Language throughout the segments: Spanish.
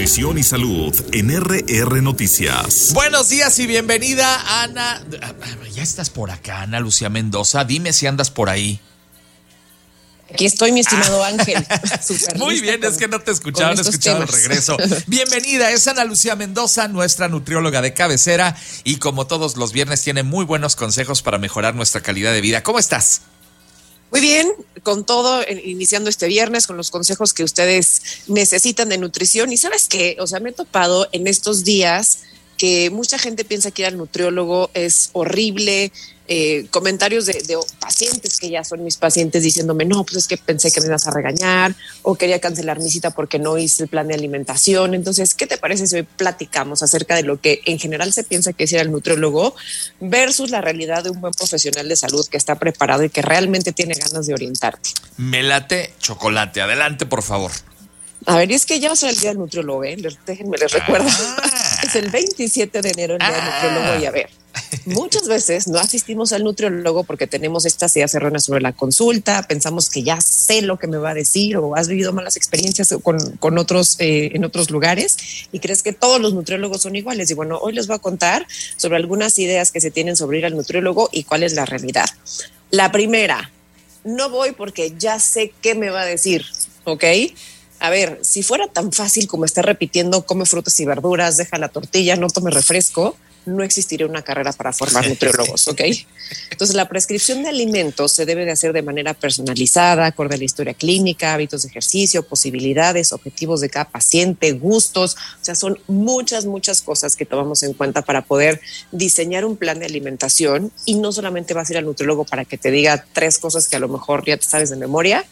Nutrición y salud en RR Noticias. Buenos días y bienvenida, Ana. Ya estás por acá, Ana Lucía Mendoza. Dime si andas por ahí. Aquí estoy, mi estimado Ángel. Muy bien, es que no te escuchaba, no escuchaba el regreso. Bienvenida, es Ana Lucía Mendoza, nuestra nutrióloga de cabecera, y como todos los viernes tiene muy buenos consejos para mejorar nuestra calidad de vida. ¿Cómo estás? Muy bien, con todo, iniciando este viernes con los consejos que ustedes necesitan de nutrición. Y ¿sabes qué? O sea, me he topado en estos días que mucha gente piensa que ir al nutriólogo es horrible. Comentarios de pacientes que ya son mis pacientes diciéndome, no, pues es que pensé que me ibas a regañar o quería cancelar mi cita porque no hice el plan de alimentación. Entonces, ¿qué te parece si hoy platicamos acerca de lo que en general se piensa que es ir al nutriólogo versus la realidad de un buen profesional de salud que está preparado y que realmente tiene ganas de orientarte? Me late chocolate. Adelante, por favor. A ver, y es que ya va a ser el día del nutriólogo, ¿eh? Déjenme les recuerdo. Es el 27 de enero el día del nutriólogo. Y a ver, muchas veces no asistimos al nutriólogo porque tenemos estas ideas erróneas sobre la consulta, pensamos que ya sé lo que me va a decir o has vivido malas experiencias con otros en otros lugares y crees que todos los nutriólogos son iguales. Y bueno, hoy les voy a contar sobre algunas ideas que se tienen sobre ir al nutriólogo y cuál es la realidad. La primera, no voy porque ya sé qué me va a decir, ¿ok? A ver, si fuera tan fácil como estar repitiendo, come frutas y verduras, deja la tortilla, no tome refresco, no existiría una carrera para formar nutriólogos, ¿ok? Entonces, la prescripción de alimentos se debe de hacer de manera personalizada, acorde a la historia clínica, hábitos de ejercicio, posibilidades, objetivos de cada paciente, gustos. O sea, son muchas cosas que tomamos en cuenta para poder diseñar un plan de alimentación y no solamente vas a ir al nutriólogo para que te diga 3 cosas que a lo mejor ya te sabes de memoria.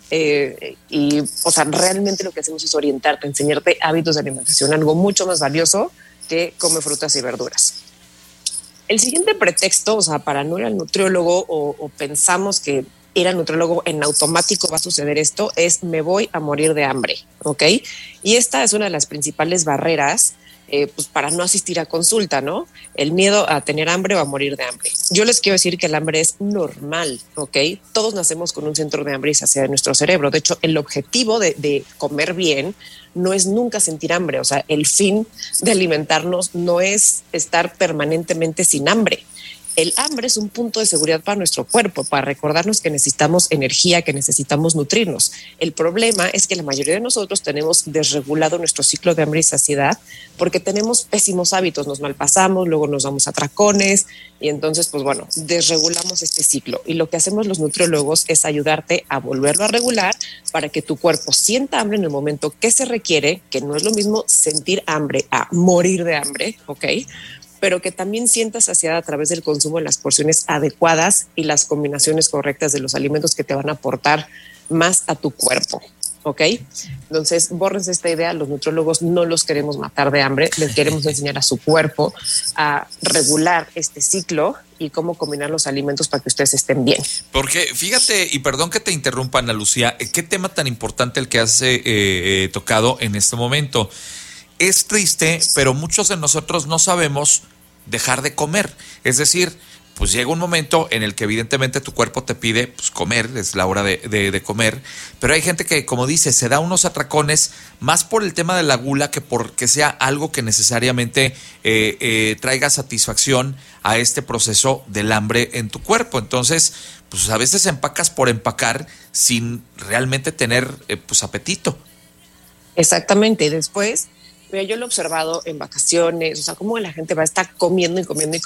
O sea, realmente lo que hacemos es orientarte, enseñarte hábitos de alimentación, algo mucho más valioso que come frutas y verduras. El siguiente pretexto, o sea, para no ir al nutriólogo o pensamos que ir al nutriólogo en automático va a suceder esto, es me voy a morir de hambre, ¿ok? Y esta es una de las principales barreras pues para no asistir a consulta, ¿no? El miedo a tener hambre o a morir de hambre. Yo les quiero decir que el hambre es normal, ¿ok? Todos nacemos con un centro de hambre y saciedad en nuestro cerebro. De hecho, el objetivo de comer bien no es nunca sentir hambre. O sea, el fin de alimentarnos no es estar permanentemente sin hambre. El hambre es un punto de seguridad para nuestro cuerpo, para recordarnos que necesitamos energía, que necesitamos nutrirnos. El problema es que la mayoría de nosotros tenemos desregulado nuestro ciclo de hambre y saciedad porque tenemos pésimos hábitos, nos malpasamos, luego nos damos atracones y entonces, pues bueno, desregulamos este ciclo. Y lo que hacemos los nutriólogos es ayudarte a volverlo a regular para que tu cuerpo sienta hambre en el momento que se requiere, que no es lo mismo sentir hambre a morir de hambre, ¿ok? Pero que también sientas saciedad a través del consumo de las porciones adecuadas y las combinaciones correctas de los alimentos que te van a aportar más a tu cuerpo, ¿ok? Entonces, bórrense esta idea, los nutriólogos no los queremos matar de hambre, les queremos enseñar a su cuerpo a regular este ciclo y cómo combinar los alimentos para que ustedes estén bien. Porque fíjate, y perdón que te interrumpa, Ana Lucía, qué tema tan importante el que has tocado en este momento. Es triste, pero muchos de nosotros no sabemos dejar de comer. Es decir, pues llega un momento en el que evidentemente tu cuerpo te pide pues, comer, es la hora de comer, pero hay gente que, como dice, se da unos atracones más por el tema de la gula que porque sea algo que necesariamente traiga satisfacción a este proceso del hambre en tu cuerpo. Entonces, pues a veces empacas por empacar sin realmente tener pues apetito. Exactamente, y después... Mira, yo lo he observado en vacaciones, o sea, cómo la gente va a estar comiendo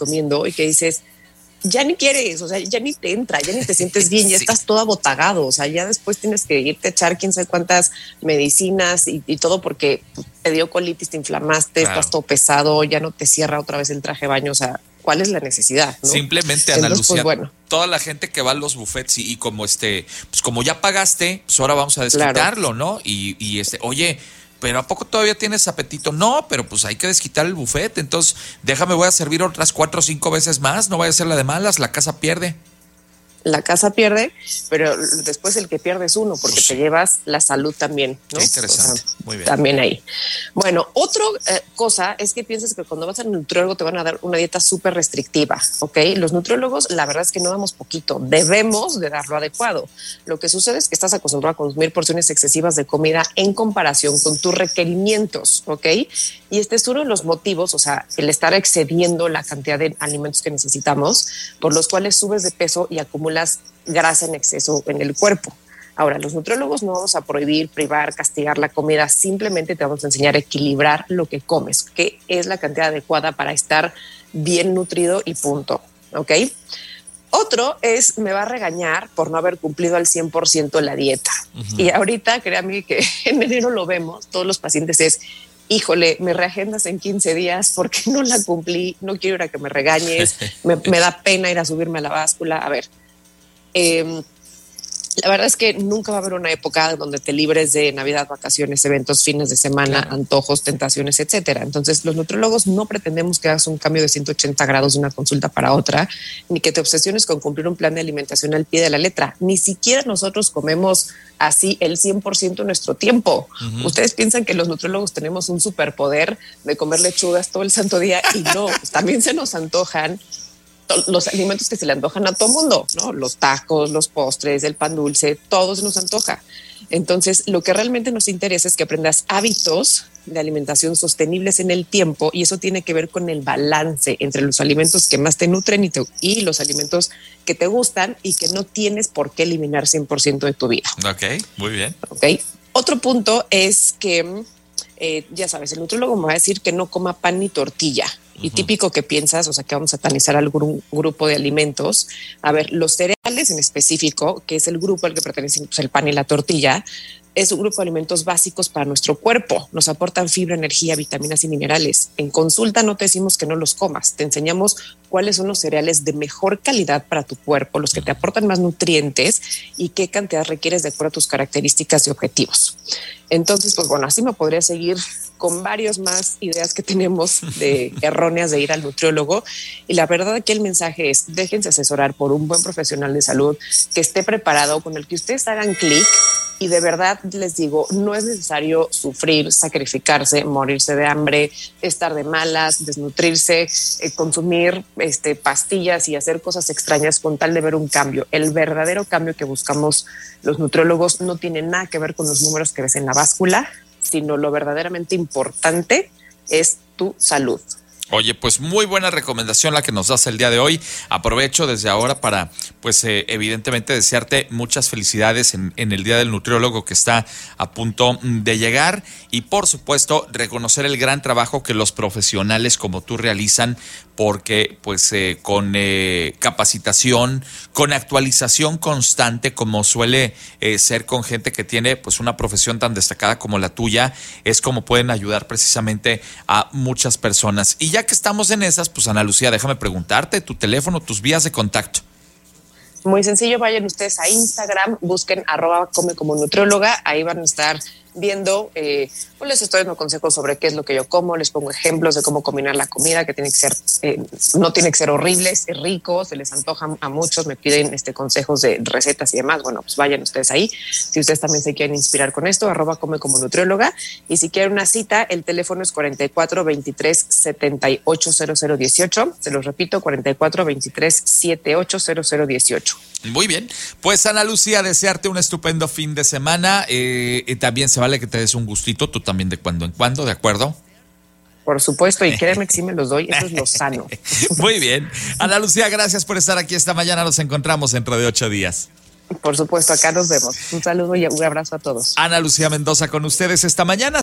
y que dices, ya ni quieres, o sea, ya ni te entra, ya ni te sientes bien, ya estás todo abotagado, o sea, ya después tienes que irte a echar quién sabe cuántas medicinas y todo porque te dio colitis, te inflamaste, claro. Estás todo pesado, ya no te cierra otra vez el traje de baño, o sea, ¿cuál es la necesidad? ¿No? Simplemente, Ana Lucía, pues, bueno. Toda la gente que va a los buffets y como pues como ya pagaste, pues ahora vamos a desquitarlo, claro. ¿No? Y oye, pero ¿a poco todavía tienes apetito? No, pero pues hay que desquitar el buffet, entonces voy a servir otras 4 o 5 veces más, no vaya a ser la de malas, la casa pierde. La casa pierde, pero después el que pierde es uno, porque pues sí. Te llevas la salud también, ¿no? Qué interesante, o sea, muy bien. También ahí. Bueno, otra cosa es que piensas que cuando vas al nutriólogo te van a dar una dieta súper restrictiva, ¿ok? Los nutriólogos, la verdad es que no damos poquito, debemos de dar lo adecuado. Lo que sucede es que estás acostumbrado a consumir porciones excesivas de comida en comparación con tus requerimientos, ¿ok? Y este es uno de los motivos, o sea, el estar excediendo la cantidad de alimentos que necesitamos, por los cuales subes de peso y acumulas grasa en exceso en el cuerpo. Ahora, los nutriólogos no vamos a prohibir, privar, castigar la comida, simplemente te vamos a enseñar a equilibrar lo que comes, qué es la cantidad adecuada para estar bien nutrido y punto, ¿ok? Otro es, me va a regañar por no haber cumplido al 100% la dieta. Y ahorita, créanme que en enero lo vemos, todos los pacientes es, híjole, me reagendas en 15 días porque no la cumplí, no quiero ir a que me regañes, me da pena ir a subirme a la báscula. A ver, la verdad es que nunca va a haber una época donde te libres de Navidad, vacaciones, eventos, fines de semana, claro, antojos, tentaciones, etcétera. Entonces, los nutriólogos no pretendemos que hagas un cambio de 180 grados de una consulta para otra, ni que te obsesiones con cumplir un plan de alimentación al pie de la letra. Ni siquiera nosotros comemos así el 100% de nuestro tiempo. Ustedes piensan que los nutriólogos tenemos un superpoder de comer lechugas todo el santo día y no, también se nos antojan los alimentos que se le antojan a todo mundo, ¿no? Los tacos, los postres, el pan dulce, todo se nos antoja. Entonces, lo que realmente nos interesa es que aprendas hábitos de alimentación sostenibles en el tiempo, y eso tiene que ver con el balance entre los alimentos que más te nutren y los alimentos que te gustan y que no tienes por qué eliminar 100% de tu vida. Ok, muy bien. Ok. Otro punto es que, ya sabes, el nutriólogo me va a decir que no coma pan ni tortilla. Y típico que piensas, o sea, que vamos a satanizar algún grupo de alimentos. A ver, los cereales en específico, que es el grupo al que pertenecen pues, el pan y la tortilla, es un grupo de alimentos básicos para nuestro cuerpo. Nos aportan fibra, energía, vitaminas y minerales. En consulta no te decimos que no los comas. Te enseñamos cuáles son los cereales de mejor calidad para tu cuerpo, los que te aportan más nutrientes y qué cantidad requieres de acuerdo a tus características y objetivos. Entonces, pues bueno, así me podría seguir con varios más ideas que tenemos de erróneas de ir al nutriólogo. Y la verdad aquí el mensaje es, déjense asesorar por un buen profesional de salud que esté preparado, con el que ustedes hagan clic. Y de verdad les digo, no es necesario sufrir, sacrificarse, morirse de hambre, estar de malas, desnutrirse, consumir pastillas y hacer cosas extrañas con tal de ver un cambio. El verdadero cambio que buscamos los nutriólogos no tiene nada que ver con los números que ves en la báscula, sino lo verdaderamente importante es tu salud. Oye, pues muy buena recomendación la que nos das el día de hoy. Aprovecho desde ahora para, pues evidentemente desearte muchas felicidades en el Día del Nutriólogo que está a punto de llegar y por supuesto reconocer el gran trabajo que los profesionales como tú realizan, porque pues con capacitación, con actualización constante como suele ser con gente que tiene pues una profesión tan destacada como la tuya, es como pueden ayudar precisamente a muchas personas. Y ya que estamos en esas, pues Ana Lucía, déjame preguntarte tu teléfono, tus vías de contacto. Muy sencillo, vayan ustedes a Instagram, busquen @come como nutrióloga, ahí van a estar viendo, pues les estoy dando consejos sobre qué es lo que yo como, les pongo ejemplos de cómo combinar la comida, que tiene que ser, no tiene que ser horrible, es rico, se les antoja a muchos, me piden consejos de recetas y demás. Bueno, pues vayan ustedes ahí, si ustedes también se quieren inspirar con esto, @come como nutrióloga, y si quieren una cita, el teléfono es 44 23 78 0018, se los repito, 44 23 78 0018. Muy bien, pues Ana Lucía, desearte un estupendo fin de semana, también se vale que te des un gustito, tú también de cuando en cuando, ¿de acuerdo? Por supuesto, y créeme que sí me los doy, eso es lo sano. Muy bien, Ana Lucía, gracias por estar aquí esta mañana, nos encontramos dentro de 8 días. Por supuesto, acá nos vemos. Un saludo y un abrazo a todos. Ana Lucía Mendoza con ustedes esta mañana.